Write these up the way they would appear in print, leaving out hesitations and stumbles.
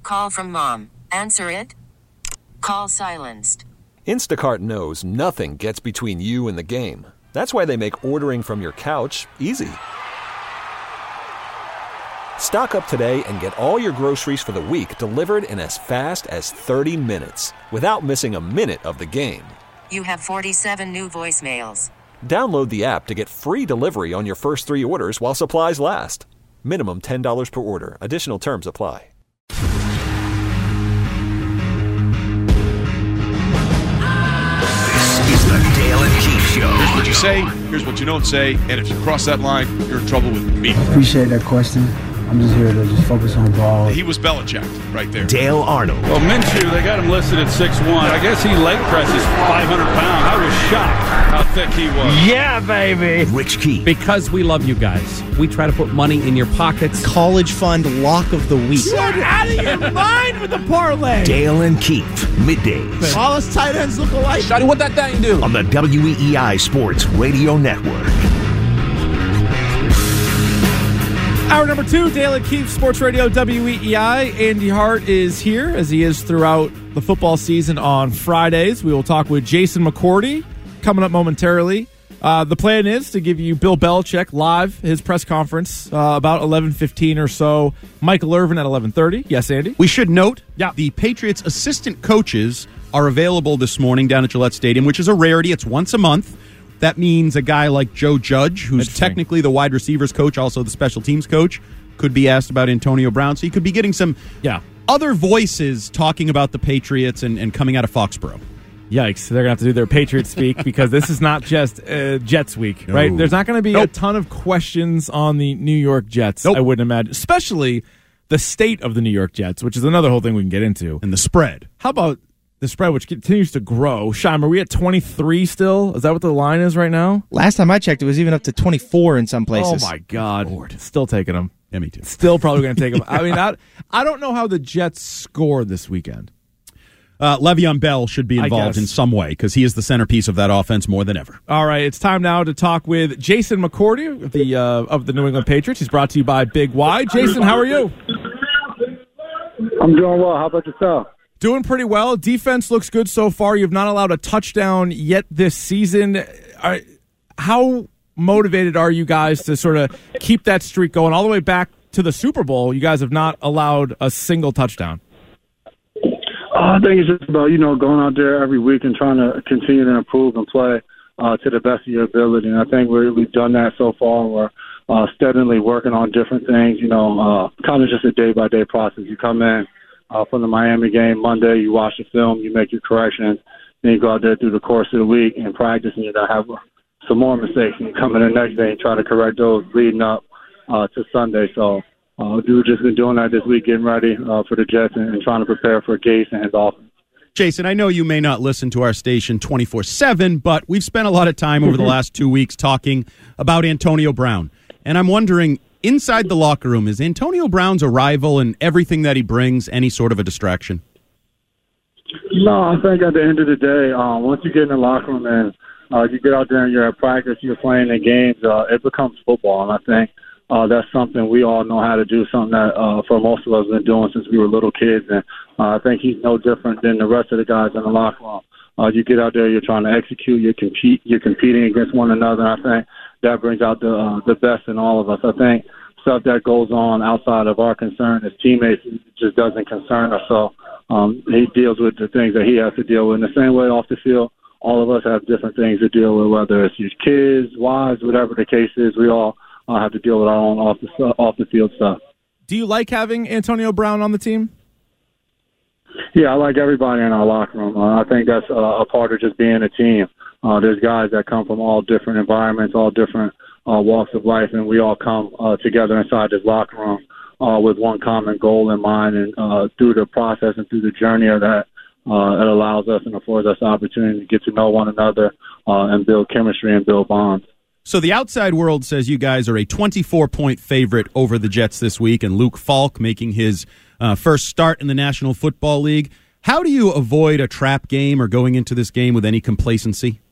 call from mom. Answer it. Call silenced. Instacart knows nothing gets between you and the game. That's why they make ordering from your couch easy. Stock up today and get all your groceries for the week delivered in as fast as 30 minutes without missing a minute of the game. You have 47 new voicemails. Download the app to get free delivery on your first 3 orders while supplies last. Minimum $10 per order. Additional terms apply. This is the Dale and Keith Show. Here's what you say, here's what you don't say, and if you cross that line, you're in trouble with me. Appreciate that question. I'm just here to just focus on ball. He was Belichick right there. Dale Arnold. Well, Minshew, they got him listed at 6'1". I guess he leg presses 500 pounds. I was shocked how thick he was. Yeah, baby. Rich Keith. Because we love you guys, we try to put money in your pockets. College fund lock of the week. You are out of your mind with the parlay. Dale and Keith. Middays. All us tight ends look alike. Shawty, what that thing do? On the WEEI Sports Radio Network. Hour number 2, Dale and Keith, Sports Radio WEEI. Andy Hart is here, as he is throughout the football season on Fridays. We will talk with Jason McCourty coming up momentarily. The plan is to give you Bill Belichick live, his press conference, about 11:15 or so. Michael Irvin at 11:30. Yes, Andy? We should note the Patriots' assistant coaches are available this morning down at Gillette Stadium, which is a rarity. It's once a month. That means a guy like Joe Judge, who's technically the wide receivers coach, also the special teams coach, could be asked about Antonio Brown. So you could be getting some other voices talking about the Patriots and coming out of Foxborough. Yikes. They're going to have to do their Patriots speak because this is not just Jets week, right? There's not going to be a ton of questions on the New York Jets, I wouldn't imagine, especially the state of the New York Jets, which is another whole thing we can get into. And the spread. How about the spread, which continues to grow? Shime, are we at 23 still? Is that what the line is right now? Last time I checked, it was even up to 24 in some places. Oh, my God. Lord. Still taking them. Yeah, me too. Still probably going to take them. I mean, I don't know how the Jets score this weekend. Le'Veon Bell should be involved in some way because he is the centerpiece of that offense more than ever. All right, it's time now to talk with Jason McCourty of the New England Patriots. He's brought to you by Big Y. Jason, how are you? I'm doing well. How about yourself? Doing pretty well. Defense looks good so far. You've not allowed a touchdown yet this season. How motivated are you guys to sort of keep that streak going all the way back to the Super Bowl? You guys have not allowed a single touchdown. I think it's just about, going out there every week and trying to continue to improve and play to the best of your ability. And I think we've done that so far. We're steadily working on different things, kind of just a day-by-day process. You come in from the Miami game Monday, you watch the film, you make your corrections, then you go out there through the course of the week and practice, and you're going to have some more mistakes. And you come in the next day and try to correct those leading up to Sunday. So we've just been doing that this week, getting ready for the Jets and trying to prepare for Gase and his offense. Jason, I know you may not listen to our station 24/7, but we've spent a lot of time over the last 2 weeks talking about Antonio Brown. And I'm wondering, inside the locker room, is Antonio Brown's arrival and everything that he brings any sort of a distraction? No, I think at the end of the day, once you get in the locker room and you get out there and you're at practice, you're playing the games, it becomes football. And I think that's something we all know how to do, something that for most of us have been doing since we were little kids. And I think he's no different than the rest of the guys in the locker room. You get out there, you're trying to execute, you're competing against one another. And I think that brings out the best in all of us. I think stuff that goes on outside of our concern as teammates just doesn't concern us. So he deals with the things that he has to deal with. In the same way off the field, all of us have different things to deal with, whether it's your kids, wives, whatever the case is. We all have to deal with our own off the field stuff. Do you like having Antonio Brown on the team? Yeah, I like everybody in our locker room. I think that's a part of just being a team. There's guys that come from all different environments, all different walks of life, and we all come together inside this locker room with one common goal in mind. And through the process and through the journey of that, it allows us and affords us the opportunity to get to know one another and build chemistry and build bonds. So the outside world says you guys are a 24-point favorite over the Jets this week, and Luke Falk making his first start in the National Football League. How do you avoid a trap game or going into this game with any complacency?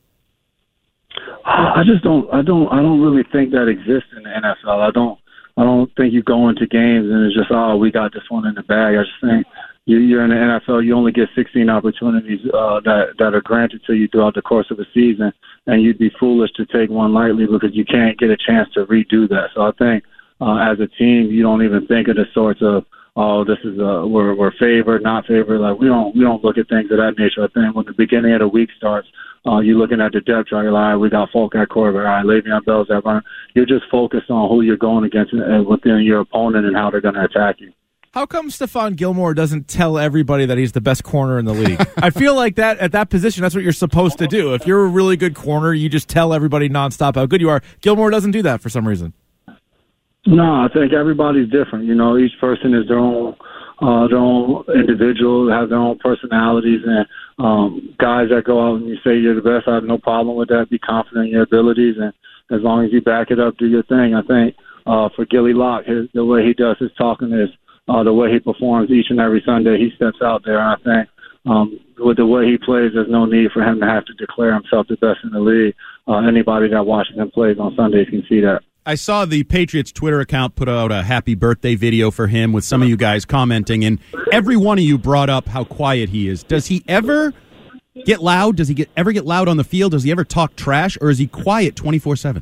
I don't really think that exists in the NFL. I don't think you go into games and it's just, we got this one in the bag. I just think you're in the NFL. You only get 16 opportunities that are granted to you throughout the course of a season, and you'd be foolish to take one lightly because you can't get a chance to redo that. So I think as a team, you don't even think of the sorts of, oh, this is we're favored, not favored. Like we don't look at things of that nature. I think when the beginning of the week starts, you're looking at the depth chart. You're like, all right, we got Folk at quarterback. All right, Le'Veon Bell's at runner. You're just focused on who you're going against within your opponent and how they're going to attack you. How come Stephon Gilmore doesn't tell everybody that he's the best corner in the league? I feel like that at that position, that's what you're supposed to do. If you're a really good corner, you just tell everybody nonstop how good you are. Gilmore doesn't do that for some reason. No, I think everybody's different. You know, each person is their own individual, have their own personalities, and guys that go out and you say you're the best, I have no problem with that. Be confident in your abilities, and as long as you back it up, do your thing. I think for Gilly Locke, the way he does his talking is the way he performs each and every Sunday. He steps out there, and I think with the way he plays, there's no need for him to have to declare himself the best in the league. Anybody that watches him plays on Sundays can see that. I saw the Patriots Twitter account put out a happy birthday video for him with some of you guys commenting, and every one of you brought up how quiet he is. Does he ever get loud? Does he ever get loud on the field? Does he ever talk trash, or is he quiet 24/7?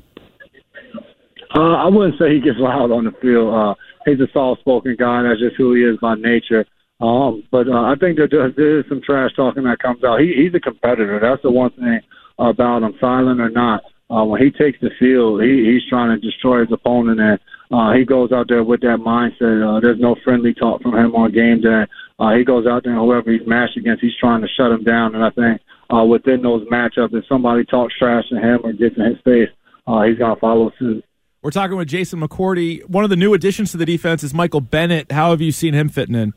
I wouldn't say he gets loud on the field. He's a soft-spoken guy. That's just who he is by nature. But I think there is some trash talking that comes out. He's a competitor. That's the one thing about him, silent or not. When he takes the field, he's trying to destroy his opponent, and he goes out there with that mindset. There's no friendly talk from him on game day. He goes out there, and whoever he's matched against, he's trying to shut him down. And I think within those matchups, if somebody talks trash to him or gets in his face, he's going to follow suit. We're talking with Jason McCourty. One of the new additions to the defense is Michael Bennett. How have you seen him fitting in?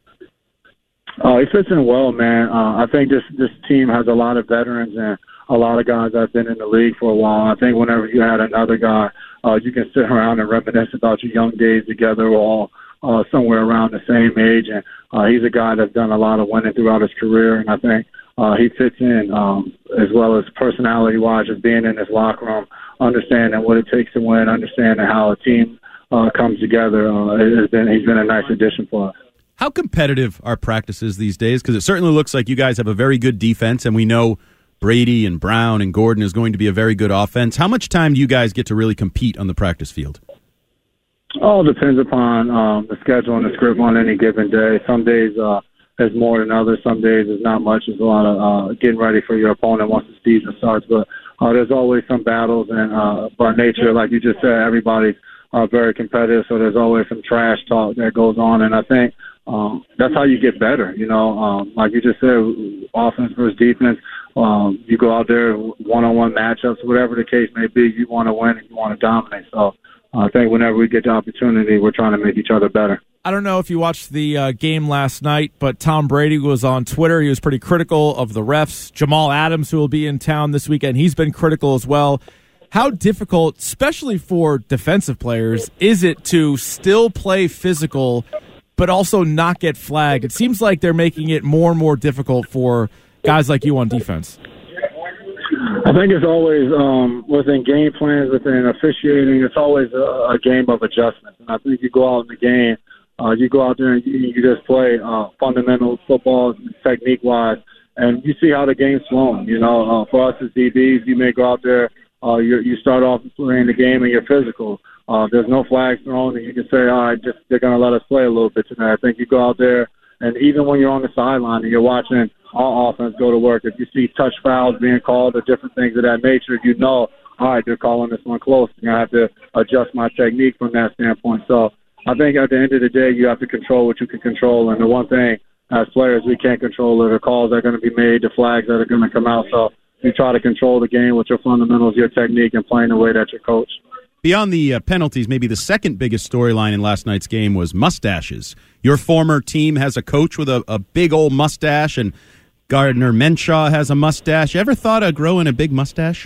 He fits in well, man. I think this team has a lot of veterans and a lot of guys that have been in the league for a while. I think whenever you had another guy, you can sit around and reminisce about your young days together, all somewhere around the same age. And he's a guy that's done a lot of winning throughout his career, and I think he fits in as well as personality-wise, just being in this locker room, understanding what it takes to win, understanding how a team comes together. He's been a nice addition for us. How competitive are practices these days? Because it certainly looks like you guys have a very good defense, and we know Brady and Brown and Gordon is going to be a very good offense. How much time do you guys get to really compete on the practice field? All depends upon the schedule and the script on any given day. Some days there's more than others. Some days there's not much. There's a lot of getting ready for your opponent once the season starts. But there's always some battles, and by nature, like you just said, everybody's very competitive, so there's always some trash talk that goes on. And I think that's how you get better. You know, like you just said, offense versus defense. You go out there, one-on-one matchups, whatever the case may be, you want to win and you want to dominate. So I think whenever we get the opportunity, we're trying to make each other better. I don't know if you watched the game last night, but Tom Brady was on Twitter. He was pretty critical of the refs. Jamal Adams, who will be in town this weekend, he's been critical as well. How difficult, especially for defensive players, is it to still play physical but also not get flagged? It seems like they're making it more and more difficult for guys like you on defense. I think it's always within game plans, within officiating, it's always a game of adjustments. And I think you go out in the game, you go out there and you just play fundamental football, technique-wise, and you see how the game's flowing. You know, for us as DBs, you may go out there, you start off playing the game and you're physical. There's no flags thrown, and you can say, all right, they're going to let us play a little bit tonight. I think you go out there, and even when you're on the sideline and you're watching our offense go to work, if you see touch fouls being called or different things of that nature, you know, all right, they're calling this one close. I have to adjust my technique from that standpoint. So I think at the end of the day, you have to control what you can control. And the one thing as players we can't control are the calls that are going to be made, the flags that are going to come out. So you try to control the game with your fundamentals, your technique, and playing the way that you're coached. Beyond the penalties, maybe the second biggest storyline in last night's game was mustaches. Your former team has a coach with a big old mustache, and Gardner Minshew has a mustache. You ever thought of growing a big mustache?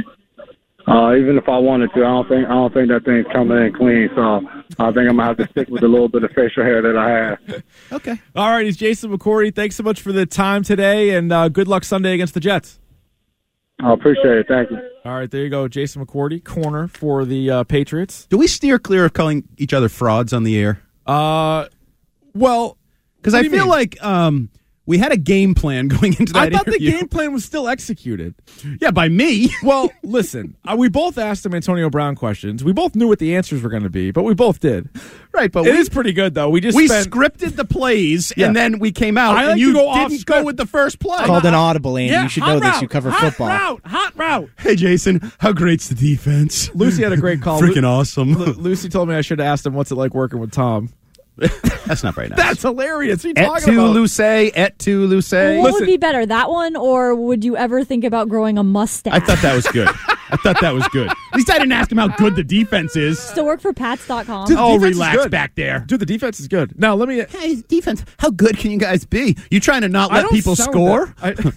Even if I wanted to, I don't think that thing's coming in clean. So I think I'm gonna have to stick with a little bit of facial hair that I have. Okay. All right. He's Jason McCourty. Thanks so much for the time today, and good luck Sunday against the Jets. I appreciate it. Thank you. All right, there you go. Jason McCourty, corner for the Patriots. Do we steer clear of calling each other frauds on the air? Well, Because I feel like we had a game plan going into that I thought interview. the game plan was still executed. Yeah, by me. Well, listen, we both asked him Antonio Brown questions. We both knew what the answers were going to be, but we both did. Right, but it is pretty good, though. We scripted the plays, and then we came out, and you didn't go with the first play. It's called an audible, Andy. You should know this. You cover football. Hot route. Hey, Jason, how great's the defense? Lucy had a great call. Freaking awesome. Lucy told me I should have asked him what's it like working with Tom. That's not very nice. That's hilarious. What are you Et talking tu, about? Luce, et tu, Luce. What would be better, that one, or would you ever think about growing a mustache? I thought that was good. At least I didn't ask him how good the defense is. Still work for Pats.com. Dude, Oh, defense is relax good. back there. Dude, the defense is good. Now, let me... Hey, defense, how good can you guys be? You trying to not I let don't people sound score? that-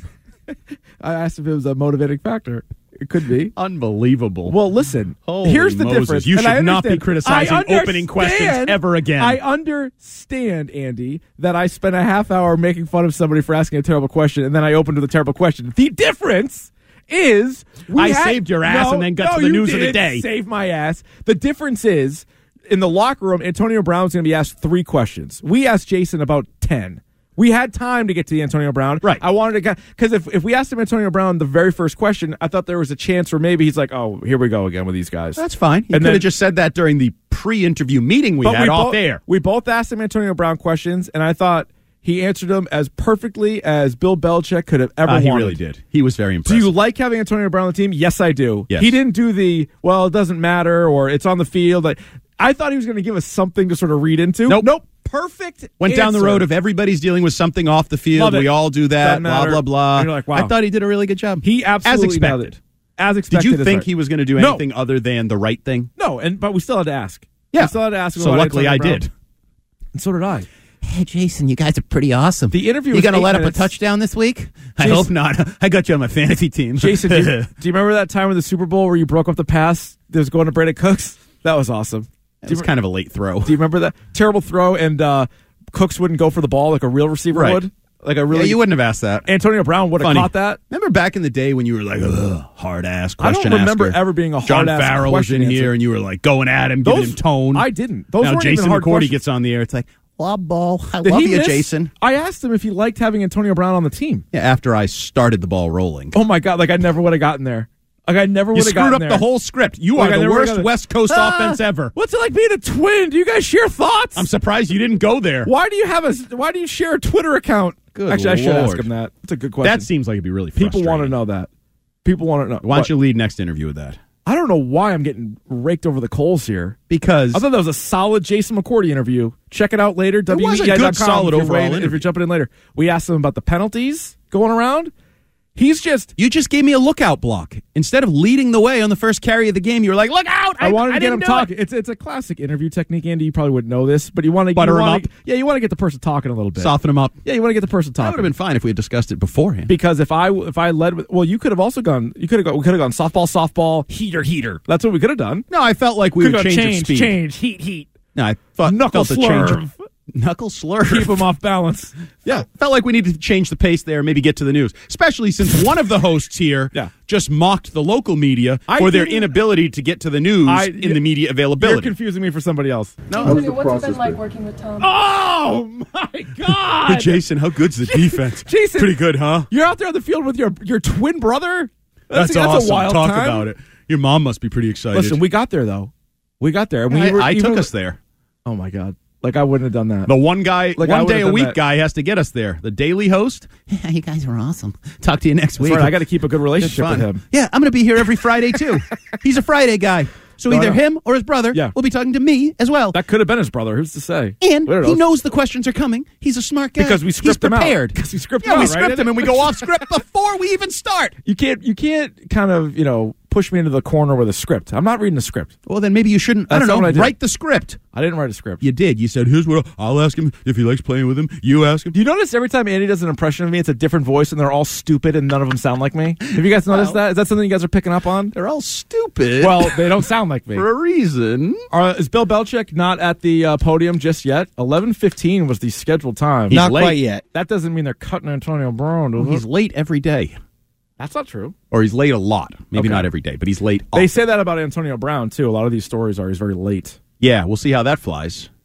I asked if it was a motivating factor. It could be. Unbelievable. Well, listen. Holy here's the Moses. difference. You and I should not be understand- criticizing I opening questions understand- ever again. I understand, Andy, that I spent a half hour making fun of somebody for asking a terrible question, and then I opened with a terrible question. The difference is... I saved your ass and then got to the news of the day. Save my ass. The difference is, in the locker room, Antonio Brown's going to be asked 3 questions. We asked Jason about 10. We had time to get to the Antonio Brown. Right. I wanted to, because if we asked him Antonio Brown the very first question, I thought there was a chance where maybe he's like, oh, here we go again with these guys. That's fine. You And could then- have just said that during the pre-interview meeting we had off air. We both asked him Antonio Brown questions, and I thought he answered them as perfectly as Bill Belichick could have ever He wanted. really did. He was very Do impressive. you like having Antonio Brown on the team? Yes, I do. Yes. He didn't do the, well, it doesn't matter, or it's on the field. Like, I thought he was going to give us something to sort of read into. Nope. Perfect. Went down the answer. road of everybody's dealing with something off the field. Love it. We all do that. Doesn't Blah, matter. blah, blah. And you're like, wow. I thought he did a really good job. He absolutely As nailed expected. it. As expected. Did you is think right. he was going to do No. anything other than the right thing? No, but we still had to ask. Yeah. We still had to ask him So about luckily Antonio I Brown. did. And so did I. Hey, Jason, you guys are pretty awesome. The interview You was going to 8 let up a minutes. touchdown this week? I hope not. I got you on my fantasy team. Jason, do you remember that time in the Super Bowl where you broke up the pass that was going to Brandon Cooks? That was awesome. It was kind of a late throw. Do you remember that? Terrible throw, and Cooks wouldn't go for the ball like a real receiver Right. would. Like a really, Yeah, you wouldn't have asked that. Antonio Brown would have Funny. caught that. Remember back in the day when you were like, hard ass I question don't remember asker. ever being a John hard-ass Farrell was question in answer. here and you were like going at him, giving him tone. I didn't. Those now weren't Jason even hard McCourty questions. gets on the air. It's like, Love ball. I Did love he you, miss? Jason. I asked him if he liked having Antonio Brown on the team. yeah, after I started the ball rolling. Oh my God! Like I never would have gotten there. Like I never You would have gotten screwed up there. the whole script. You Like, I are the never worst got it. West Coast offense ever. What's it like being a twin? Do you guys share thoughts? I'm surprised you didn't go there. Why do you share a Twitter account? Good Actually, I should ask Lord. him that. That's a good question. That seems like it'd be really People frustrating. want to know that. People want to know. Why don't you lead next interview with that? I don't know why I'm getting raked over the coals here. Because I thought that was a solid Jason McCourty interview. Check it out later. It was a WEEI.com good, solid if you're overall waiting- If interview. you're jumping in later, we asked him about the penalties going around. You just gave me a lookout block. Instead of leading the way on the first carry of the game, you were like, look out! I wanted to get him didn't do talking. it. It's a classic interview technique, Andy. You probably wouldn't know this, but you want to Butter him up. Yeah, you want to get the person talking a little bit. Soften him up. Yeah, you want to get the person That talking. would have been fine if we had discussed it beforehand. Because if I led with, well, you could have also gone. We could have gone softball, heater. That's what we could have done. No, I felt like we would change the speed. change, heat. No, I felt Knuckle the change. slurve. Knuckle slurve. Keep him off balance. Yeah, felt like we needed to change the pace there, maybe get to the news. Especially since one of the hosts here just mocked the local media for their inability to get to the news in the media You're availability. confusing me for somebody else. No. What's it been like working with Tom? Oh my God! Hey, Jason, how good's the defense? Jason, pretty good, huh? You're out there on the field with your twin brother. That's a awesome. wild Talk time. about it. Your mom must be pretty excited. Listen, we got there though. We got there. I took us there. Oh my God! Like I wouldn't have done that. The one guy, Like, I one would've day a done week that. guy has to get us there. The daily host. Yeah, you guys are awesome. Talk to you next That's week. right. I got to keep a good relationship with him. Yeah, I'm going to be here every Friday too. He's a Friday guy. So No, I either know. him or his brother will be talking to me as well. That could have been his brother. Who's to say? And We don't he know. knows the questions are coming. He's a smart guy. Because we He's script him out. prepared. Because we script Yeah, him we out, script right? him and we go off script before we even start. You can't kind of push me into the corner with a script. I'm not reading a script. Well, then maybe you shouldn't. That's I not don't what I know. did. Write the script. I didn't write a script. You did. You said, "Here's what I'll ask him if he likes playing with him." You ask him. Do you notice every time Andy does an impression of me, it's a different voice, and they're all stupid, and none of them sound like me? Have you guys noticed that? Is that something you guys are picking up on? They're all stupid. Well, they don't sound like me. for a reason. Is Bill Belichick not at the podium just yet? 11:15 was the scheduled time. Not quite yet. That doesn't mean they're cutting Antonio Brown. Does He's it? late every day. That's not true. Or he's late a lot. Maybe Okay. not every day, but he's late. They often. say that about Antonio Brown, too. A lot of these stories are he's very late. Yeah, we'll see how that flies.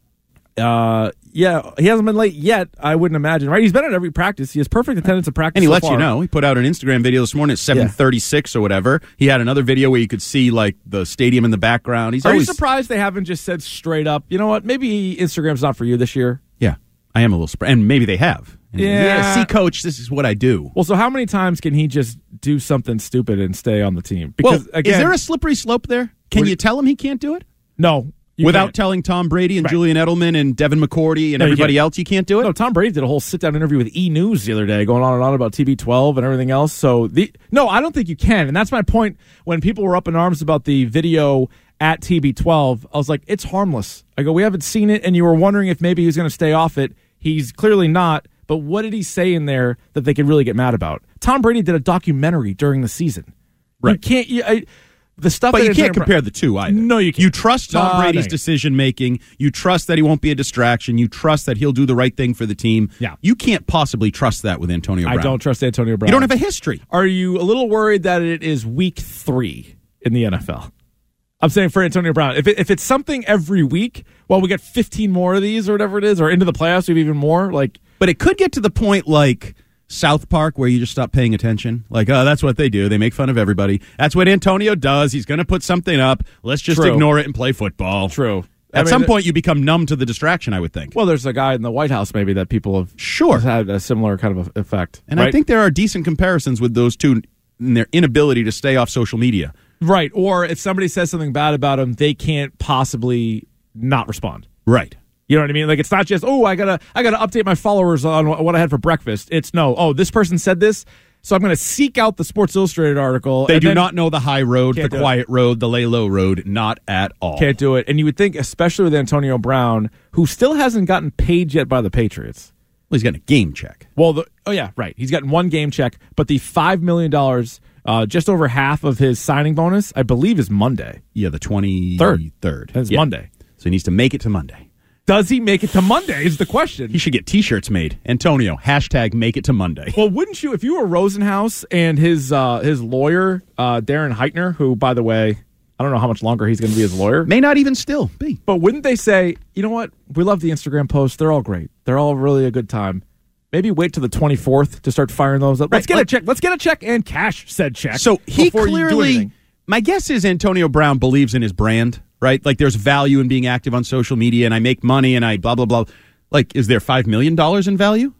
Yeah, he hasn't been late yet, I wouldn't imagine, right? He's been at every practice. He has perfect attendance at practice. And he so lets far. you know. He put out an Instagram video this morning at 7:36 or whatever. He had another video where you could see like the stadium in the background. Are you surprised they haven't just said straight up, you know what, maybe Instagram's not for you this year? Yeah, I am a little surprised. And maybe they have. And see, coach, this is what I do. Well, so how many times can he just do something stupid and stay on the team? Because again, is there a slippery slope there? Can you tell him he can't do it? No. Without telling Tom Brady and Julian Edelman and Devin McCourty and everybody else, you can't do it? No, Tom Brady did a whole sit-down interview with E! News the other day, going on and on about TB12 and everything else. So, no, I don't think you can. And that's my point. When people were up in arms about the video at TB12, I was like, it's harmless. I go, we haven't seen it, and you were wondering if maybe he was going to stay off it. He's clearly not. But what did he say in there that they could really get mad about? Tom Brady did a documentary during the season. Right. You can't... The stuff but you can't compare the two either. No, you can't. You trust Tom Brady's decision-making. You trust that he won't be a distraction. You trust that he'll do the right thing for the team. Yeah. You can't possibly trust that with Antonio Brown. I don't trust Antonio Brown. You don't have a history. Are you a little worried that it is week 3 in the NFL? I'm saying for Antonio Brown. If it's something every week, well, we get 15 more of these or whatever it is, or into the playoffs, we have even more. But it could get to the point like South Park where you just stop paying attention. Like, oh, that's what they do. They make fun of everybody. That's what Antonio does. He's going to put something up. Let's just ignore it and play football. True. At some point, you become numb to the distraction, I would think. Well, there's a guy in the White House maybe that people have had a similar kind of effect. And I think there are decent comparisons with those two in their inability to stay off social media. Right. Or if somebody says something bad about him, they can't possibly not respond. Right. You know what I mean? Like, it's not just, I gotta update my followers on what I had for breakfast. It's this person said this, so I'm going to seek out the Sports Illustrated article. They do not know the high road, the quiet road, the lay low road. Not at all. Can't do it. And you would think, especially with Antonio Brown, who still hasn't gotten paid yet by the Patriots. Well, he's got a game check. Well, he's gotten one game check, but the $5 million, just over half of his signing bonus, I believe, is Monday. Yeah, the 23rd. It's Monday. So he needs to make it to Monday. Does he make it to Monday is the question. He should get T-shirts made. Antonio, # make it to Monday. Well, wouldn't you, if you were Rosenhaus and his lawyer, Darren Heitner, who, by the way, I don't know how much longer he's going to be his lawyer. May not even still be. But wouldn't they say, you know what, we love the Instagram posts. They're all great. They're all really a good time. Maybe wait till the 24th to start firing those up. Let's get a check. Let's get a check and cash said check. So he clearly, my guess is Antonio Brown believes in his brand. Right? Like, there's value in being active on social media, and I make money, and I blah, blah, blah. Like, is there $5 million in value?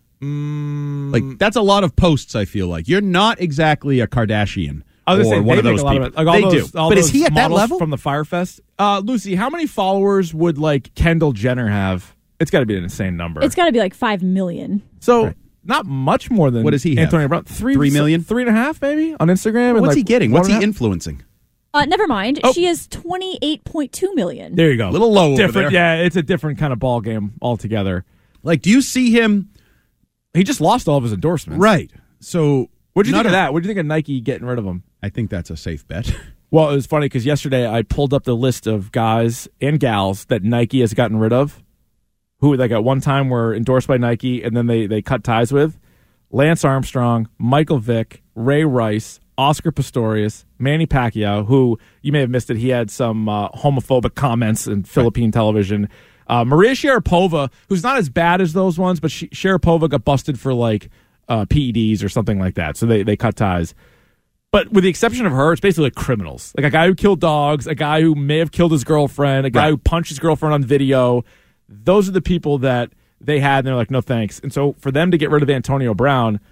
Like, that's a lot of posts, I feel like. You're not exactly a Kardashian or one of those people. They do. But is he at that level? From the Firefest? Lucy, how many followers would, Kendall Jenner have? It's got to be an insane number. It's got to be 5 million. So, not much more than what does he have? Antonio Brown. 3 million? 3.5 maybe on Instagram? What's he getting? What's he influencing? Never mind. She is 28.2 million. There you go. A little low over there. Yeah, it's a different kind of ball game altogether. Like, do you see him? He just lost all of his endorsements. Right. So, what do you think of that? What do you think of Nike getting rid of him? I think that's a safe bet. Well, it was funny because yesterday I pulled up the list of guys and gals that Nike has gotten rid of, who at one time were endorsed by Nike and then they cut ties with. Lance Armstrong, Michael Vick, Ray Rice, Oscar Pistorius, Manny Pacquiao, who you may have missed it. He had some homophobic comments in Philippine television. Maria Sharapova, who's not as bad as those ones, but Sharapova got busted for PEDs or something like that. So they cut ties. But with the exception of her, it's basically criminals. Like a guy who killed dogs, a guy who may have killed his girlfriend, a guy who punched his girlfriend on video. Those are the people that they had, and they're like, no thanks. And so for them to get rid of Antonio Brown,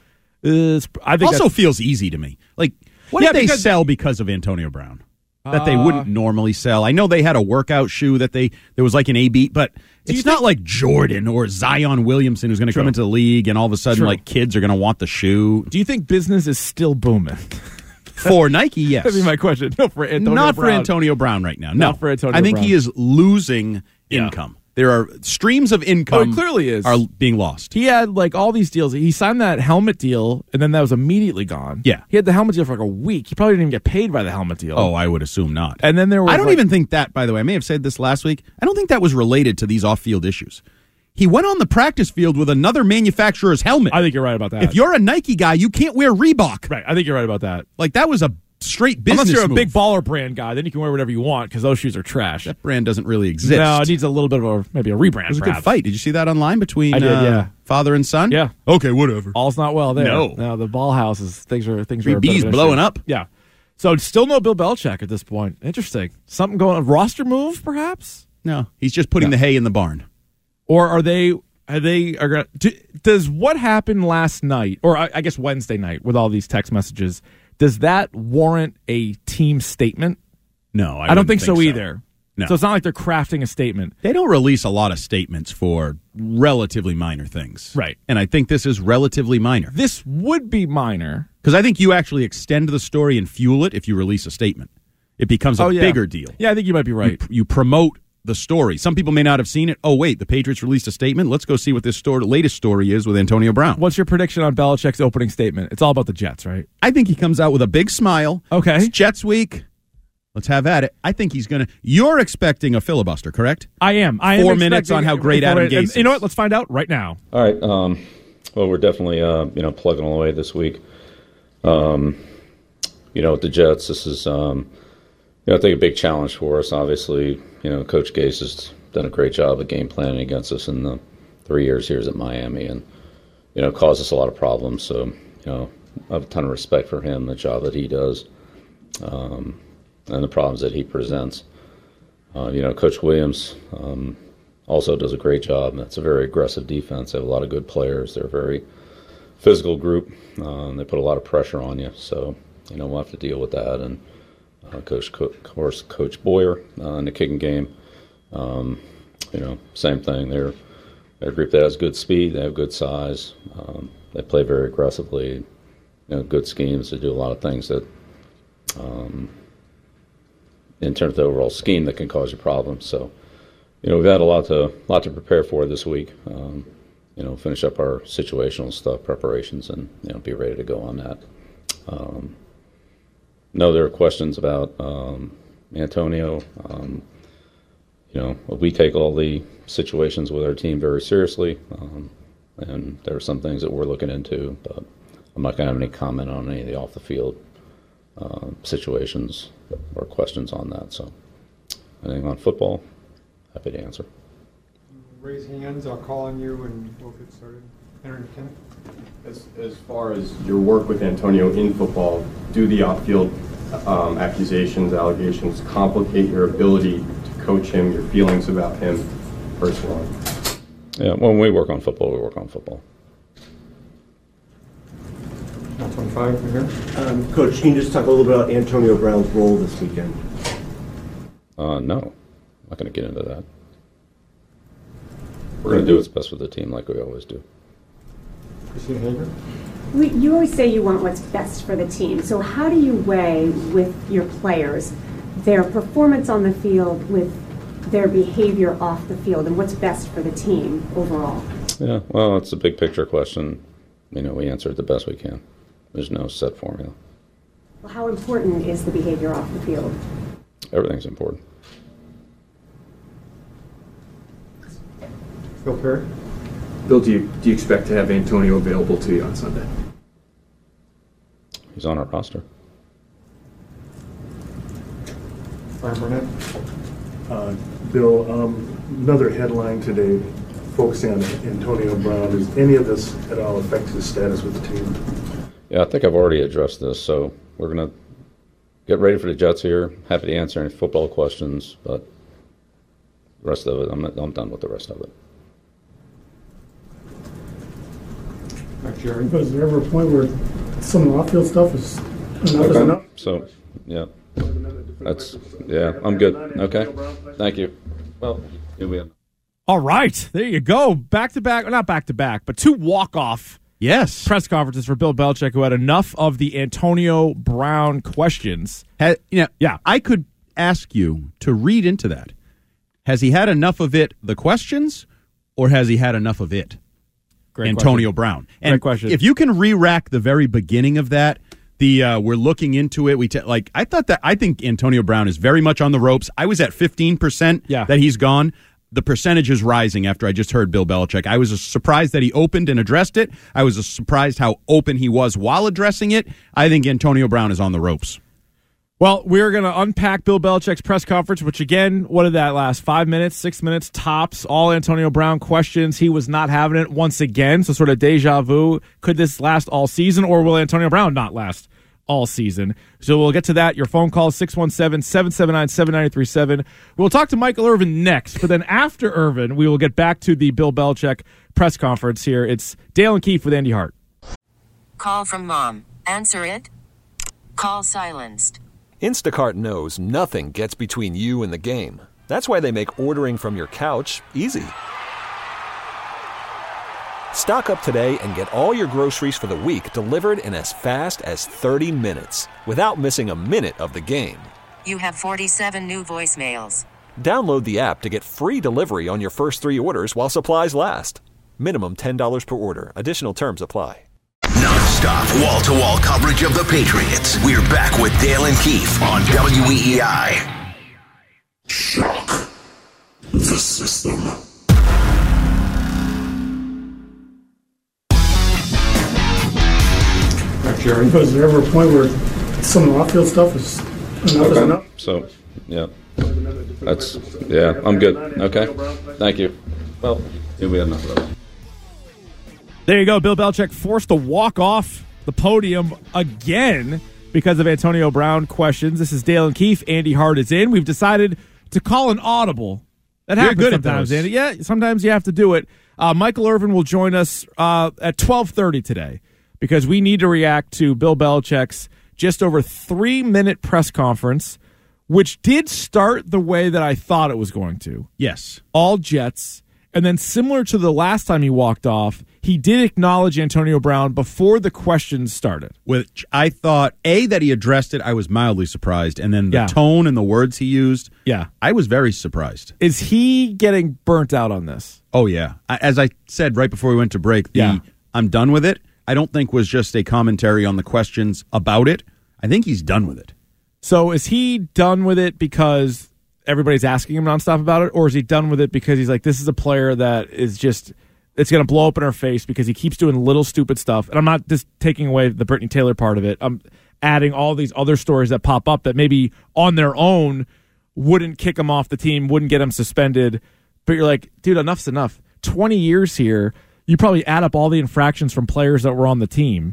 I think also feels easy to me. Like, what did they sell because of Antonio Brown that they wouldn't normally sell? I know they had a workout shoe that there was an A-beat, but it's not like Jordan or Zion Williamson who's going to come into the league and all of a sudden kids are going to want the shoe. Do you think business is still booming? For Nike, yes. That'd be my question. No, for Antonio Not Brown. for Antonio Brown right now. No, Not for Antonio I think Brown. he is losing income. There are streams of income it clearly is. are being lost. He had all these deals. He signed that helmet deal, and then that was immediately gone. Yeah. He had the helmet deal for a week. He probably didn't even get paid by the helmet deal. Oh, I would assume not. And then there was I don't even think that, by the way, I may have said this last week, I don't think that was related to these off-field issues. He went on the practice field with another manufacturer's helmet. I think you're right about that. If you're a Nike guy, you can't wear Reebok. Right, I think you're right about that. That was a straight business Unless you're a move. big baller brand guy, then you can wear whatever you want because those shoes are trash. That brand doesn't really exist. No, it needs a little bit of maybe a rebrand. It was a good fight. Did you see that online between I did, yeah. father and son? Yeah. Okay, whatever. All's not well there. No. The ball house is things are a bit bees of an blowing issue. up. Yeah. So still no Bill Belichick at this point. Interesting. Something going on. Roster move, perhaps? No, he's just putting the hay in the barn. Or are they going to does what happened last night, or I guess Wednesday night with all these text messages, does that warrant a team statement? No, I don't think so either. No. So it's not like they're crafting a statement. They don't release a lot of statements for relatively minor things. Right. And I think this is relatively minor. This would be minor. Because I think you actually extend the story and fuel it if you release a statement. It becomes a bigger deal. Yeah, I think you might be right. You promote the story. Some people may not have seen it. Oh, wait, the Patriots released a statement. Let's go see what this latest story is with Antonio Brown. What's your prediction on Belichick's opening statement? It's all about the Jets, right? I think he comes out with a big smile. Okay. It's Jets week. Let's have at it. I think he's going to... You're expecting a filibuster, correct? I am. 4 minutes on how great Adam Gase is. You know what? Let's find out right now. All right. Well, we're definitely plugging away this week. With the Jets, this is I think a big challenge for us. Obviously, Coach Gase has done a great job of game planning against us in the 3 years here at Miami, and caused us a lot of problems. So I have a ton of respect for him, the job that he does, and the problems that he presents. Coach Williams also does a great job. It's a very aggressive defense. They have a lot of good players. They're a very physical group. They put a lot of pressure on you. So, we'll have to deal with that. And Coach Boyer in the kicking game, same thing. They're a group that has good speed. They have good size. They play very aggressively. Good schemes. They do a lot of things that, in terms of the overall scheme, that can cause you problems. So, we've had a lot to prepare for this week. Finish up our situational stuff, preparations, and be ready to go on that. There are questions about Antonio. We take all the situations with our team very seriously, and there are some things that we're looking into, but I'm not going to have any comment on any of the off the field situations or questions on that. So, anything on football, happy to answer. Raise hands. I'll call on you and we'll get started. Henry McKinnon. As far as your work with Antonio in football, do the off-field accusations, allegations complicate your ability to coach him, your feelings about him personally? Yeah, when we work on football, we work on football. 125 here. Coach, can you just talk a little bit about Antonio Brown's role this weekend? No, I'm not going to get into that. We're going to do what's best for the team like we always do. Christina Hager? You always say you want what's best for the team. So how do you weigh with your players their performance on the field with their behavior off the field and what's best for the team overall? Yeah, well, it's a big picture question. We answer it the best we can. There's no set formula. Well, how important is the behavior off the field? Everything's important. Phil Perry? Bill, do you expect to have Antonio available to you on Sunday? He's on our roster. Brian Burnett? Bill, another headline today focusing on Antonio Brown. Does any of this at all affect his status with the team? Yeah, I think I've already addressed this, so we're going to get ready for the Jets here. Happy to answer any football questions, but the rest of it, I'm done with the rest of it. Jerry? Is there ever a point where some of the off-field stuff is enough? So, yeah. I'm good. Okay. Thank you. Well, here we have. All right. There you go. Back-to-back, not back-to-back, but two walk-off press conferences for Bill Belichick, who had enough of the Antonio Brown questions. I could ask you to read into that. Has he had enough of it, the questions, or has he had enough of it? Great Antonio question. Brown. And great question. If you can re-rack the very beginning of that, we're looking into it. I think Antonio Brown is very much on the ropes. I was at 15% that he's gone. The percentage is rising after I just heard Bill Belichick. I was surprised that he opened and addressed it. I was surprised how open he was while addressing it. I think Antonio Brown is on the ropes. Well, we're going to unpack Bill Belichick's press conference, which, again, what did that last? 5 minutes, 6 minutes, tops. All Antonio Brown questions. He was not having it once again, so sort of deja vu. Could this last all season, or will Antonio Brown not last all season? So we'll get to that. Your phone call, 617-779-7937. We'll talk to Michael Irvin next, but then after Irvin, we will get back to the Bill Belichick press conference here. It's Dale and Keefe with Andy Hart. Call from mom. Answer it. Call silenced. Instacart knows nothing gets between you and the game. That's why they make ordering from your couch easy. Stock up today and get all your groceries for the week delivered in as fast as 30 minutes without missing a minute of the game. You have 47 new voicemails. Download the app to get free delivery on your first 3 orders while supplies last. Minimum $10 per order. Additional terms apply. Non-stop, wall-to-wall coverage of the Patriots. We're back with Dale and Keefe on WEEI. Shock the system. Jerry, was there ever a point where some of the off-field stuff is enough is enough? So, yeah. I'm good. Okay. Thank you. Well, we had enough of that. There you go. Bill Belichick forced to walk off the podium again because of Antonio Brown questions. This is Dale and Keefe. Andy Hart is in. We've decided to call an audible. That happens sometimes, Andy. Yeah, sometimes you have to do it. Michael Irvin will join us at 12:30 today because we need to react to Bill Belichick's just over 3-minute press conference, which did start the way that I thought it was going to. Yes. All Jets. And then similar to the last time he walked off, he did acknowledge Antonio Brown before the questions started. Which I thought, that he addressed it, I was mildly surprised. And then the tone and the words he used, I was very surprised. Is he getting burnt out on this? Oh, yeah. As I said right before we went to break, I'm done with it, I don't think was just a commentary on the questions about it. I think he's done with it. So is he done with it because everybody's asking him nonstop about it, or is he done with it because he's like, this is a player that is just, it's going to blow up in our face because he keeps doing little stupid stuff. And I'm not just taking away the Brittany Taylor part of it. I'm adding all these other stories that pop up that maybe on their own wouldn't kick him off the team, wouldn't get him suspended. But you're like, dude, enough's enough. 20 years here, you probably add up all the infractions from players that were on the team.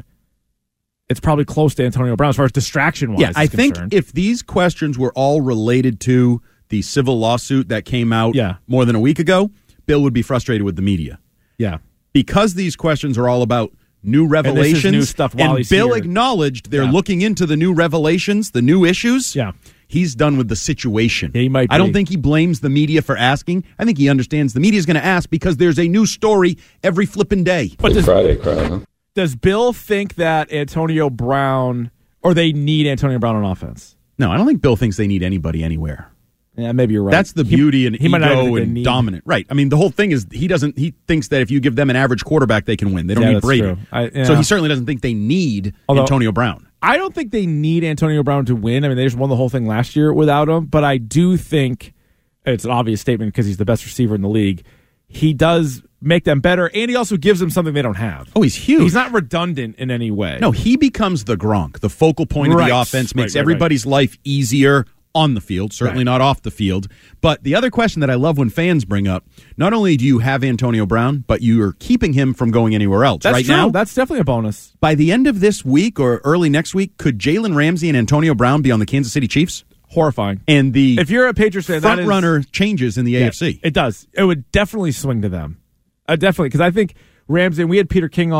It's probably close to Antonio Brown as far as distraction-wise. Yeah, I think if these questions were all related to the civil lawsuit that came out more than a week ago, Bill would be frustrated with the media. Yeah. Because these questions are all about new revelations. And this is new stuff while he's Bill here. Acknowledged they're looking into the new revelations, the new issues. Yeah. He's done with the situation. Yeah, he might be. I don't think he blames the media for asking. I think he understands the media is going to ask because there's a new story every flipping day. But Friday crowd, huh? Does Bill think that Antonio Brown, or they need Antonio Brown on offense? No, I don't think Bill thinks they need anybody anywhere. Yeah, maybe you're right. That's the beauty and he might not ego even and need. dominant. Right. I mean, the whole thing is he thinks that if you give them an average quarterback, they can win. They don't need Brady. So he certainly doesn't think they need Antonio Brown. I don't think they need Antonio Brown to win. I mean, they just won the whole thing last year without him. But I do think it's an obvious statement because he's the best receiver in the league. He does make them better, and he also gives them something they don't have. Oh, he's huge. He's not redundant in any way. No, he becomes the Gronk, the focal point of the offense, makes everybody's life easier on the field, certainly not off the field. But the other question that I love when fans bring up, not only do you have Antonio Brown, but you are keeping him from going anywhere else. That's right true. now, that's definitely a bonus. By the end of this week or early next week, could Jalen Ramsey and Antonio Brown be on the Kansas City Chiefs? Horrifying. And the if you're a Patriots fan, front runner changes in the AFC. It does. It would definitely swing to them. Definitely, because I think Ramsey, and we had Peter King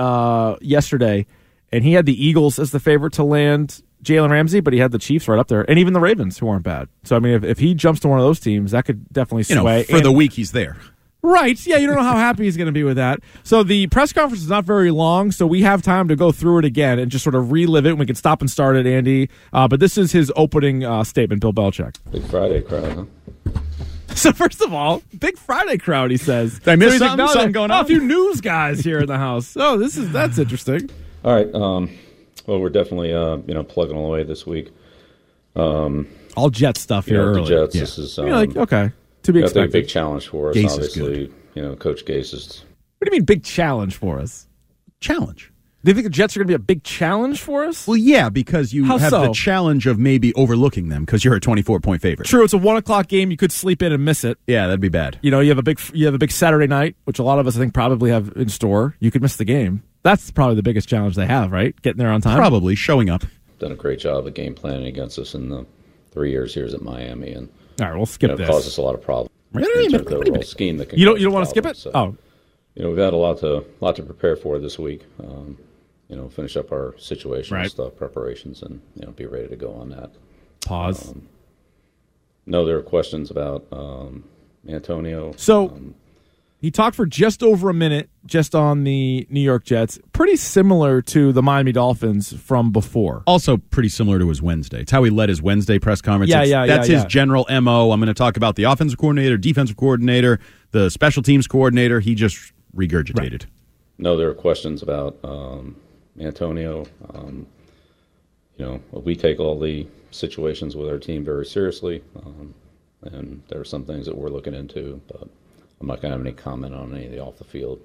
on yesterday, and he had the Eagles as the favorite to land Jalen Ramsey, but he had the Chiefs right up there, and even the Ravens, who aren't bad. So, I mean, if he jumps to one of those teams, that could definitely sway. For the week he's there. Right. Yeah, you don't know how happy he's going to be with that. So the press conference is not very long, so we have time to go through it again and just sort of relive it. We can stop and start it, Andy. But this is his opening statement, Bill Belichick. Big Friday crowd, huh? So first of all, big Friday crowd, he says. Did I miss something going on? A few news guys here in the house. Oh, that's interesting. All right. Well, we're definitely plugging away this week. All Jet stuff here early. The Jets. Yeah. This is okay. To be expected. I think a big challenge for us. Gase obviously, Coach Gase is. What do you mean big challenge for us? Challenge. Do you think the Jets are going to be a big challenge for us? Well, yeah, because you How have so? the challenge of maybe overlooking them because you're a 24-point favorite. True, it's a 1:00 game. You could sleep in and miss it. Yeah, that'd be bad. You have a big Saturday night, which a lot of us I think probably have in store. You could miss the game. That's probably the biggest challenge they have, right? Getting there on time. Probably showing up. Done a great job of game planning against us in the 3 years here at Miami, and all right, we'll skip this. Caused us a lot of problems. Really? The overall scheme that can you don't cause want to skip it? problems. So, we've had a lot to prepare for this week. Finish up our situation stuff, preparations, and be ready to go on that. Pause. There are questions about Antonio. So he talked for just over a minute just on the New York Jets. Pretty similar to the Miami Dolphins from before. Also pretty similar to his Wednesday. It's how he led his Wednesday press conference. That's his general MO. I'm going to talk about the offensive coordinator, defensive coordinator, the special teams coordinator. He just regurgitated. Right. There are questions about Antonio. We take all the situations with our team very seriously, and there are some things that we're looking into, but I'm not going to have any comment on any of the off-the-field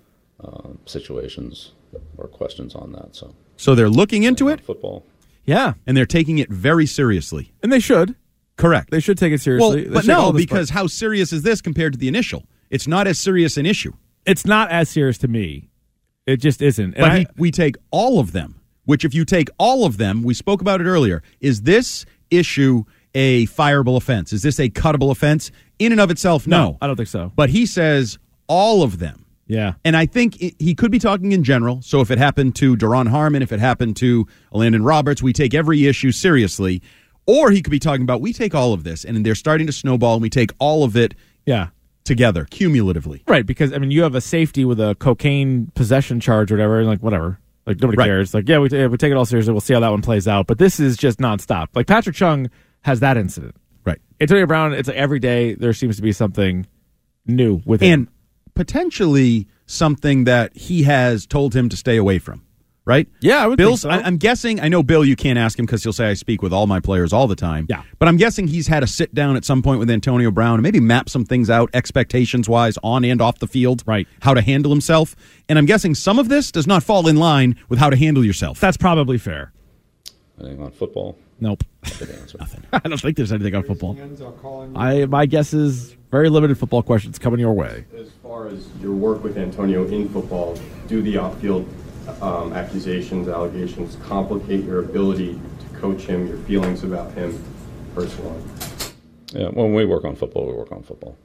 situations or questions on that. So they're looking into it? Football. Yeah. And they're taking it very seriously. And they should. Correct. They should take it seriously. Well, but no, because how serious is this compared to the initial? It's not as serious an issue. It's not as serious to me. It just isn't. But we take all of them, which if you take all of them, we spoke about it earlier, is this issue a fireable offense? Is this a cuttable offense? In and of itself, no. I don't think so. But he says all of them. Yeah. And I think he could be talking in general. So if it happened to Daron Harmon, if it happened to Landon Roberts, we take every issue seriously. Or he could be talking about we take all of this, and they're starting to snowball, and we take all of it together, cumulatively. Right, because, you have a safety with a cocaine possession charge or whatever, and whatever. Nobody cares. We take it all seriously. We'll see how that one plays out. But this is just nonstop. Patrick Chung has that incident. Right. Antonio Brown, it's every day there seems to be something new with him. And potentially something that he has told him to stay away from. Right? Yeah, I would think so. I'm guessing, I know Bill, you can't ask him because he'll say I speak with all my players all the time. Yeah. But I'm guessing he's had a sit down at some point with Antonio Brown and maybe map some things out expectations-wise on and off the field. Right. How to handle himself. And I'm guessing some of this does not fall in line with how to handle yourself. That's probably fair. Anything on football? Nope. Nothing. I don't think there's anything on football. My guess is very limited football questions coming your way. As far as your work with Antonio in football, do the off-field accusations, allegations complicate your ability to coach him, your feelings about him personally? Yeah, when we work on football, we work on football.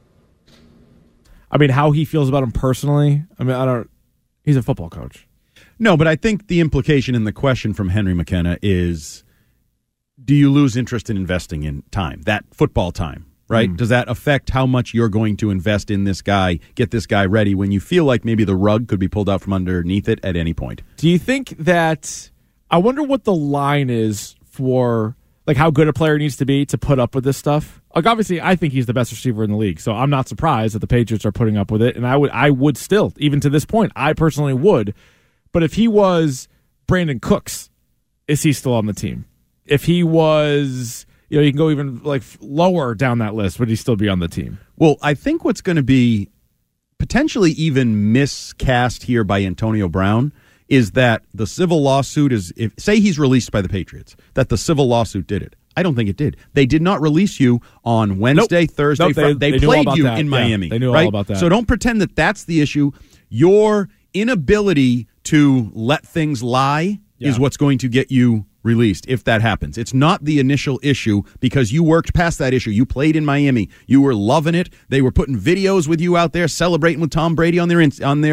How he feels about him personally, he's a football coach. No, but I think the implication in the question from Henry McKenna is, do you lose interest in investing in time, that football time? Right? Does that affect how much you're going to invest in this guy, get this guy ready when you feel like maybe the rug could be pulled out from underneath it at any point? Do you think that, I wonder what the line is for how good a player needs to be to put up with this stuff? Obviously, I think he's the best receiver in the league, so I'm not surprised that the Patriots are putting up with it, and I would still, even to this point, I personally would. But if he was Brandon Cooks, is he still on the team? If he was... you can go even lower down that list. Would he still be on the team? Well, I think what's going to be potentially even miscast here by Antonio Brown is that the civil lawsuit is, say he's released by the Patriots, that the civil lawsuit did it. I don't think it did. They did not release you on Wednesday, Thursday, Friday. They played you in Miami. They knew right? all about that. So don't pretend that that's the issue. Your inability to let things lie is what's going to get you released if that happens. It's not the initial issue because you worked past that issue. You played in Miami. You were loving it. They were putting videos with you out there celebrating with Tom Brady on their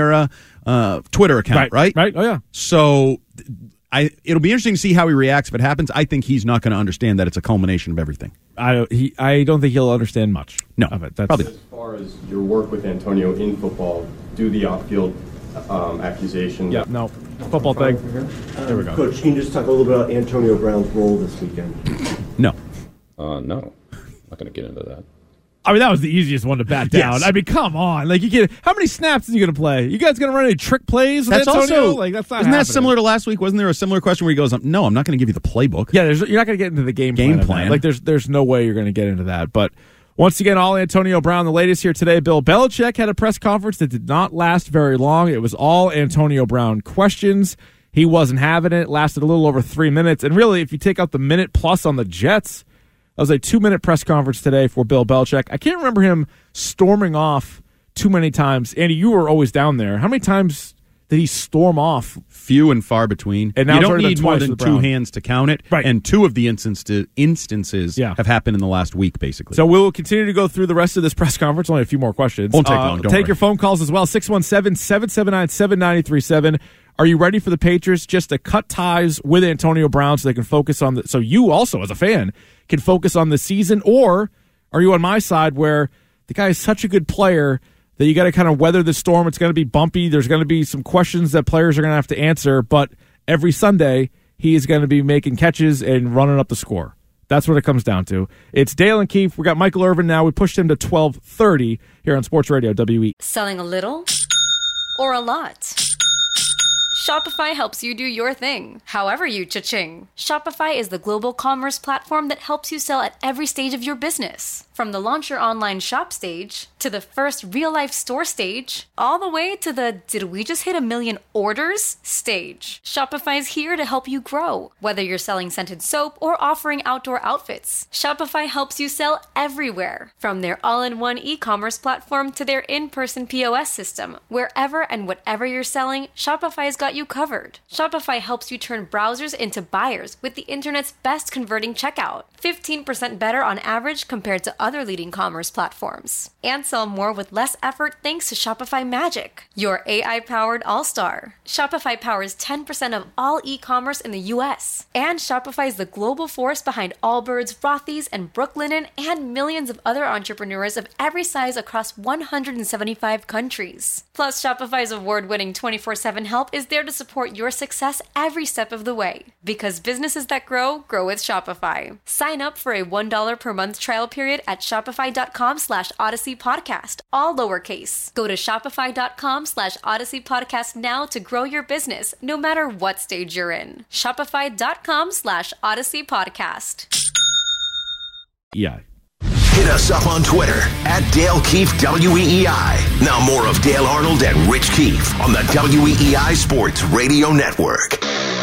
Twitter account, right? Right. Oh yeah. So it'll be interesting to see how he reacts if it happens. I think he's not going to understand that it's a culmination of everything. I don't think he'll understand much of it. That's probably. As far as your work with Antonio in football, do the off-field accusations? Yeah. No. Football thing. There we go. Coach, can you just talk a little bit about Antonio Brown's role this weekend? No. No. I'm not going to get into that. That was the easiest one to bat down. Yes. Come on. How many snaps is he going to play? You guys going to run any trick plays with Antonio? Also, that's not isn't happening. that similar to last week? Wasn't there a similar question where he goes, no, I'm not going to give you the playbook? Yeah, you're not going to get into the game plan. There's no way you're going to get into that. But once again, all Antonio Brown, the latest here today. Bill Belichick had a press conference that did not last very long. It was all Antonio Brown questions. He wasn't having it. Lasted a little over 3 minutes. And really, if you take out the minute plus on the Jets, that was a 2-minute press conference today for Bill Belichick. I can't remember him storming off too many times. Andy, you were always down there. How many times did he storm off? Few and far between. And now you don't need more than two hands to count it. Right. And two of the instances have happened in the last week, basically. So we'll continue to go through the rest of this press conference. Only a few more questions. Won't take long. Don't take worry. your phone calls as well. 617-779-7937. Are you ready for the Patriots just to cut ties with Antonio Brown so they can focus on so you also, as a fan, can focus on the season? Or are you on my side where the guy is such a good player that you got to kind of weather the storm? It's going to be bumpy. There's going to be some questions that players are going to have to answer, but every Sunday he is going to be making catches and running up the score. That's what it comes down to. It's Dale and Keefe. We got Michael Irvin now. We pushed him to 12:30 here on Sports Radio WE. Selling a little or a lot? Shopify helps you do your thing, however you cha-ching. Shopify is the global commerce platform that helps you sell at every stage of your business. From the launch your online shop stage, to the first real-life store stage, all the way to the did we just hit 1 million orders stage. Shopify's here to help you grow. Whether you're selling scented soap or offering outdoor outfits, Shopify helps you sell everywhere. From their all-in-one e-commerce platform to their in-person POS system, wherever and whatever you're selling, Shopify's got you covered. Shopify helps you turn browsers into buyers with the internet's best converting checkout. 15% better on average compared to other leading commerce platforms. And sell more with less effort thanks to Shopify Magic, your AI-powered all-star. Shopify powers 10% of all e-commerce in the U.S. And Shopify is the global force behind Allbirds, Rothy's, and Brooklinen, and millions of other entrepreneurs of every size across 175 countries. Plus, Shopify's award-winning 24/7 help is there to support your success every step of the way. Because businesses that grow, grow with Shopify. Sign up for a $1 per month trial period at shopify.com/Odyssey Podcast, all lowercase. Go to shopify.com/Odyssey Podcast now to grow your business, no matter what stage you're in. Shopify.com/Odyssey Podcast. Yeah. Hit us up on Twitter at Dale Keefe WEEI. Now more of Dale Arnold and Rich Keefe on the WEEI Sports Radio Network.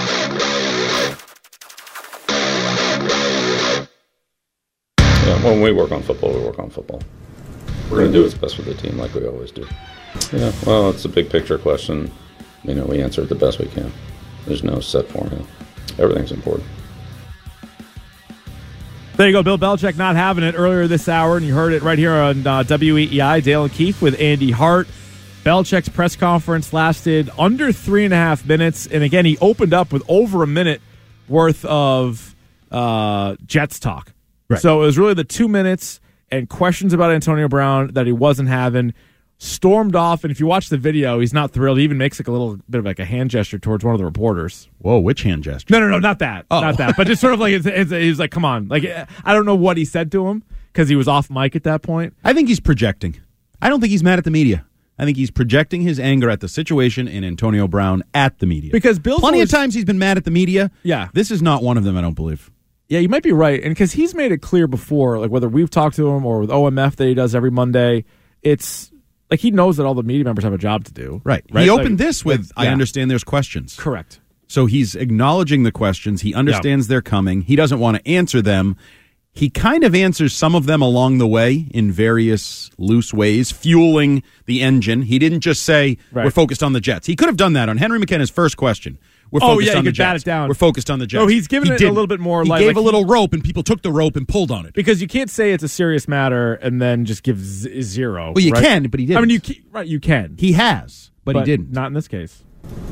Yeah, when we work on football, we work on football. We're going to do what's best for the team like we always do. Yeah, well, it's a big picture question. We answer it the best we can. There's no set formula. Everything's important. There you go, Bill Belichick not having it earlier this hour, and you heard it right here on WEEI, Dale and Keefe with Andy Hart. Belichick's press conference lasted under 3.5 minutes, and again, he opened up with over a minute worth of Jets talk. Right. So it was really the 2 minutes and questions about Antonio Brown that he wasn't having. Stormed off, and if you watch the video, he's not thrilled. He even makes like a little bit of like a hand gesture towards one of the reporters. Whoa, which hand gesture? No, not that. Oh. Not that. But just sort of like he's like, come on. Like, I don't know what he said to him because he was off mic at that point. I think he's projecting. I don't think he's mad at the media. I think he's projecting his anger at the situation in Antonio Brown at the media. Because Bill's plenty of times he's been mad at the media. Yeah. This is not one of them, I don't believe. Yeah, you might be right. And because he's made it clear before, like whether we've talked to him or with OMF that he does every Monday, it's like he knows that all the media members have a job to do. Right. He opened this with, I understand there's questions. Correct. So he's acknowledging the questions. He understands they're coming. He doesn't want to answer them. He kind of answers some of them along the way in various loose ways, fueling the engine. He didn't just say, we're focused on the Jets. He could have done that on Henry McKenna's first question. We're focused on the Jets. Bat it down. We're focused on the Jets. No, he's given it a little bit more. He gave a little rope, and people took the rope and pulled on it. Because you can't say it's a serious matter and then just give zero. Well, you can, but he didn't. I mean, you can. He has, but he didn't. Not in this case.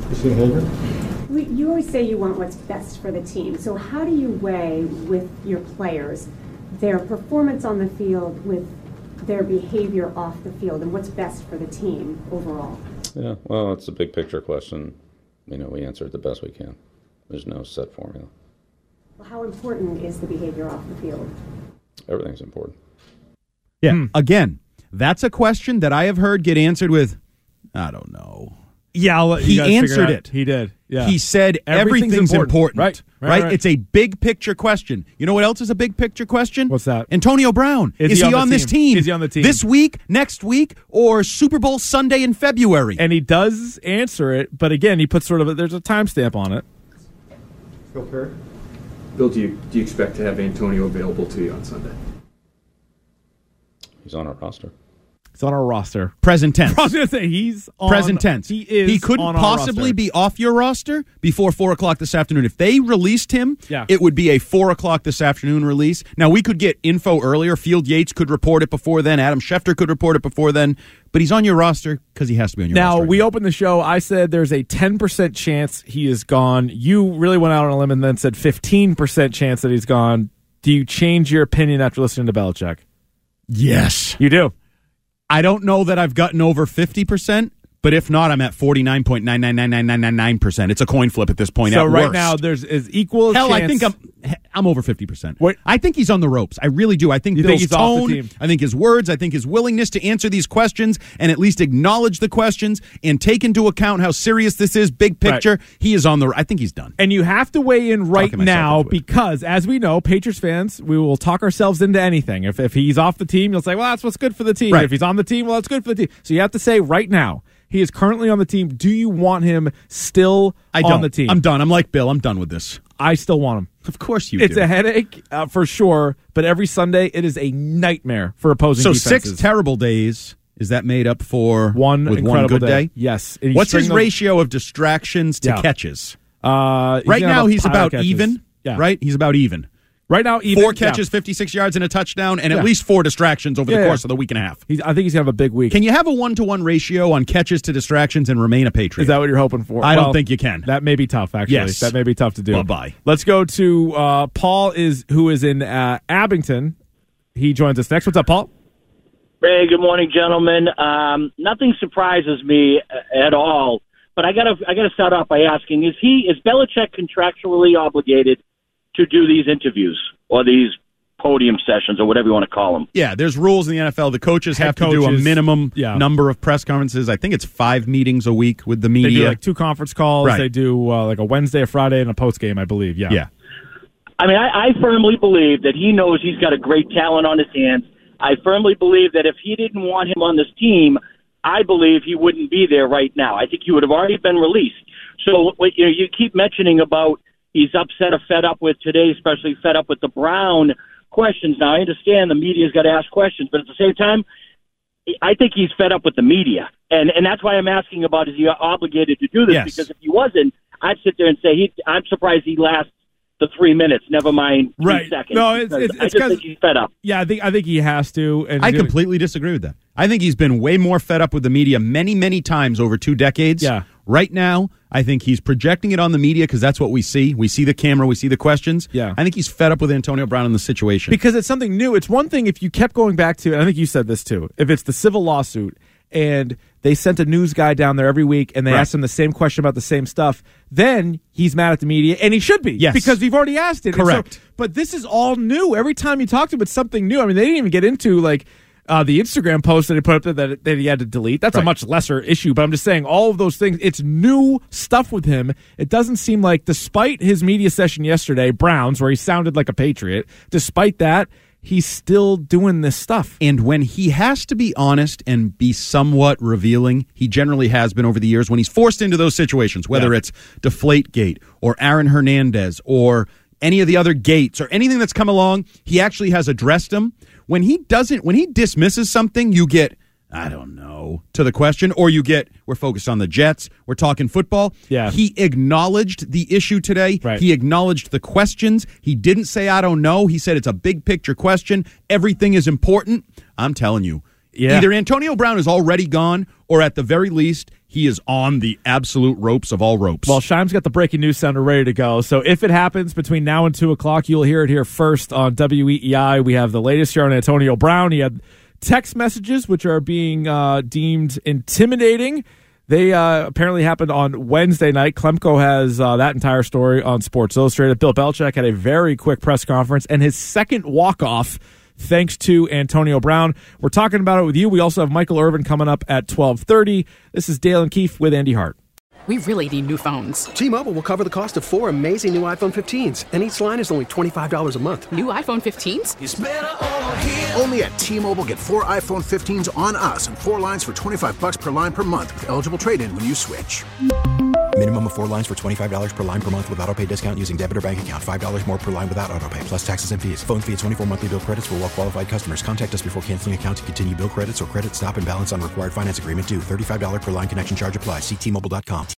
You always say you want what's best for the team. So how do you weigh with your players their performance on the field with their behavior off the field, and what's best for the team overall? Yeah, well, it's a big picture question. We answer it the best we can. There's no set formula. Well, how important is the behavior off the field? Everything's important. Yeah. Again, that's a question that I have heard get answered with, I don't know. Yeah, I'll let you guys he figure answered out. it. He did. Yeah. He said everything's important. Right? It's a big picture question. You know what else is a big picture question? What's that? Antonio Brown. Is he on this team? Is he on the team? This week, next week, or Super Bowl Sunday in February? And he does answer it, but again, he puts there's a timestamp on it. Phil Perry? Bill, do you expect to have Antonio available to you on Sunday? He's on our roster. He's on our roster. Present tense. I was going to say he's on. Present tense. He is. He couldn't on our possibly roster. be off your roster before 4:00 this afternoon. If they released him, Yeah. it would be a 4:00 this afternoon release. Now we could get info earlier. Field Yates could report it before then. Adam Schefter could report it before then. But he's on your roster because he has to be on your roster. Now, we opened the show. I said there's a 10% chance he is gone. You really went out on a limb and then said 15% chance that he's gone. Do you change your opinion after listening to Belichick? Yes. You do. I don't know that I've gotten over 50%, but if not, I'm at 49.9999999%. It's a coin flip at this point. So at right worst. now, there's is equal Hell, chance. I think I'm over 50%. What? I think he's on the ropes. I really do. I think You Bill's think he's off the tone, team? I think his words, I think his willingness to answer these questions and at least acknowledge the questions and take into account how serious this is, big picture, he is on the. I think he's done. And you have to weigh in right Talking myself now into it. because, as we know, Patriots fans, we will talk ourselves into anything. If he's off the team, you'll say, well, that's what's good for the team. Right. If he's on the team, well, that's good for the team. So you have to say right now, he is currently on the team. Do you want him still on the team? I'm done. I'm like Bill. I'm done with this. I still want him. Of course you It's do. a headache for sure, but every Sunday it is a nightmare for opposing So defenses. 6 terrible days. Is that made up for one with incredible one good day? Yes. And you What's his string those- ratio of distractions to Yeah. catches? Right now he's about catches. even. Yeah. Right? He's about even. Right now, even 4 catches, 56 yards, and a touchdown, and Yeah. at least 4 distractions over the Yeah, course yeah. of the week and a half. I think he's going to have a big week. Can you have a 1-to-1 ratio on catches to distractions and remain a Patriot? Is that what you're hoping for? I Well, don't think you can. That may be tough, actually. Yes. That may be tough to do. Bye-bye. Let's go to Paul, who is in Abington. He joins us next. What's up, Paul? Hey, good morning, gentlemen. Nothing surprises me at all, but I gotta start off by asking: Is Belichick contractually obligated to do these interviews or these podium sessions or whatever you want to call them? Yeah, there's rules in the NFL. The coaches Head have to do a coaches, minimum yeah. number of press conferences. I think it's 5 meetings a week with the They media. do like 2 conference calls. Right. They do like a Wednesday, a Friday, and a post game, I believe. Yeah. Yeah. I mean, I firmly believe that he knows he's got a great talent on his hands. I firmly believe that if he didn't want him on this team, I believe he wouldn't be there right now. I think he would have already been released. So you keep mentioning about he's upset or fed up with today, especially fed up with the Brown questions. Now, I understand the media's got to ask questions, but at the same time, I think he's fed up with the media. And that's why I'm asking about, is he obligated to do this? Yes. Because if he wasn't, I'd sit there and say, I'm surprised he lasts the 3 minutes, never mind 3 seconds. No, I it's just think he's fed up. Yeah, I think he has to. And I completely disagree with that. I think he's been way more fed up with the media many, many times over 2 decades. Yeah. Right now, I think he's projecting it on the media because that's what we see. We see the camera, we see the questions. Yeah. I think he's fed up with Antonio Brown in the situation. Because it's something new. It's one thing if you kept going back to, and I think you said this too, if it's the civil lawsuit and they sent a news guy down there every week and they asked him the same question about the same stuff, then he's mad at the media, and he should be. Yes. Because we've already asked it. And Correct. but this is all new. Every time you talk to him, it's something new. I mean, they didn't even get into like the Instagram post that he put up there that he had to delete. That's a much lesser issue, but I'm just saying all of those things, it's new stuff with him. It doesn't seem like, despite his media session yesterday, Browns, where he sounded like a Patriot, despite that, he's still doing this stuff. And when he has to be honest and be somewhat revealing, he generally has been over the years, when he's forced into those situations, whether it's Deflategate or Aaron Hernandez or any of the other gates or anything that's come along, he actually has addressed them. When he dismisses something, you get, I don't know, to the question, or you get, we're focused on the Jets, we're talking football. Yeah. He acknowledged the issue today. Right. He acknowledged the questions. He didn't say, I don't know. He said it's a big picture question. Everything is important. I'm telling you, either Antonio Brown is already gone, or at the very least, he is on the absolute ropes of all ropes. Well, Shime's got the breaking news sounder ready to go. So if it happens between now and 2 o'clock, you'll hear it here first on WEEI. We have the latest here on Antonio Brown. He had text messages, which are being deemed intimidating. They apparently happened on Wednesday night. Klemko has that entire story on Sports Illustrated. Bill Belichick had a very quick press conference, and his second walk-off thanks to Antonio Brown. We're talking about it with you. We also have Michael Irvin coming up at 12:30. This is Dale and Keefe with Andy Hart. We really need new phones. T-Mobile will cover the cost of 4 amazing new iPhone 15s, and each line is only $25 a month. New iPhone 15s? It's better over here. Only at T-Mobile, get 4 iPhone 15s on us and 4 lines for $25 per line per month with eligible trade-in when you switch. Minimum of 4 lines for $25 per line per month with autopay discount using debit or bank account. $5 more per line without autopay, plus taxes and fees. Phone fee at 24 monthly bill credits for well-qualified customers. Contact us before canceling account to continue bill credits or credit stop and balance on required finance agreement due. $35 per line connection charge applies. See T-Mobile.com.